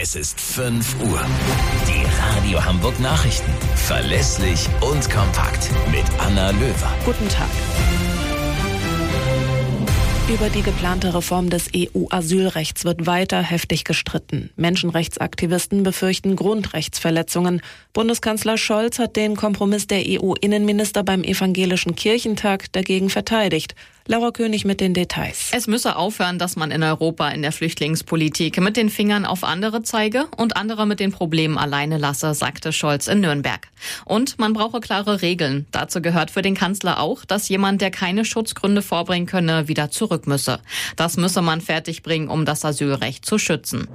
Es ist 5 Uhr. Die Radio Hamburg Nachrichten. Verlässlich und kompakt. Mit Anna Löwer. Guten Tag. Über die geplante Reform des EU-Asylrechts wird weiter heftig gestritten. Menschenrechtsaktivisten befürchten Grundrechtsverletzungen. Bundeskanzler Scholz hat den Kompromiss der EU-Innenminister beim Evangelischen Kirchentag dagegen verteidigt. Laura König mit den Details. Es müsse aufhören, dass man in Europa in der Flüchtlingspolitik mit den Fingern auf andere zeige und andere mit den Problemen alleine lasse, sagte Scholz in Nürnberg. Und man brauche klare Regeln. Dazu gehört für den Kanzler auch, dass jemand, der keine Schutzgründe vorbringen könne, wieder zurück müsse. Das müsse man fertigbringen, um das Asylrecht zu schützen.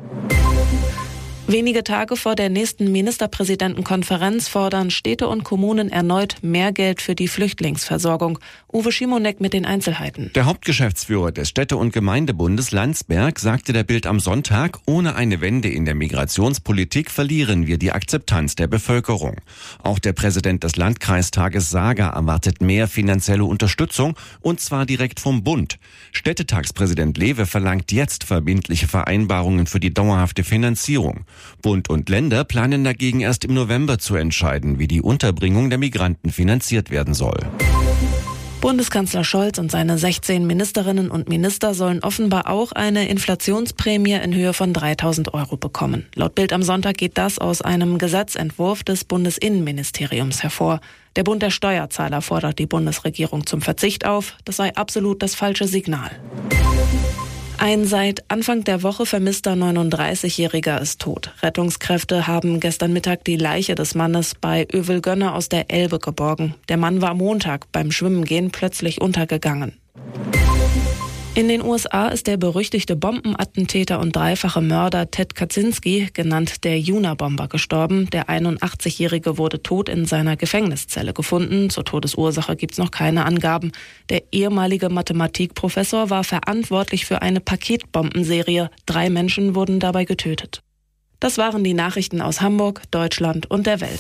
Wenige Tage vor der nächsten Ministerpräsidentenkonferenz fordern Städte und Kommunen erneut mehr Geld für die Flüchtlingsversorgung. Uwe Schimonek mit den Einzelheiten. Der Hauptgeschäftsführer des Städte- und Gemeindebundes Landsberg sagte der Bild am Sonntag, ohne eine Wende in der Migrationspolitik verlieren wir die Akzeptanz der Bevölkerung. Auch der Präsident des Landkreistages Sager erwartet mehr finanzielle Unterstützung, und zwar direkt vom Bund. Städtetagspräsident Lewe verlangt jetzt verbindliche Vereinbarungen für die dauerhafte Finanzierung. Bund und Länder planen dagegen erst im November zu entscheiden, wie die Unterbringung der Migranten finanziert werden soll. Bundeskanzler Scholz und seine 16 Ministerinnen und Minister sollen offenbar auch eine Inflationsprämie in Höhe von 3.000 € bekommen. Laut Bild am Sonntag geht das aus einem Gesetzentwurf des Bundesinnenministeriums hervor. Der Bund der Steuerzahler fordert die Bundesregierung zum Verzicht auf. Das sei absolut das falsche Signal. Ein seit Anfang der Woche vermisster 39-Jähriger ist tot. Rettungskräfte haben gestern Mittag die Leiche des Mannes bei Övelgönne aus der Elbe geborgen. Der Mann war Montag beim Schwimmengehen plötzlich untergegangen. In den USA ist der berüchtigte Bombenattentäter und dreifache Mörder Ted Kaczynski, genannt der Juna-Bomber, gestorben. Der 81-Jährige wurde tot in seiner Gefängniszelle gefunden. Zur Todesursache gibt's noch keine Angaben. Der ehemalige Mathematikprofessor war verantwortlich für eine Paketbombenserie. 3 Menschen wurden dabei getötet. Das waren die Nachrichten aus Hamburg, Deutschland und der Welt.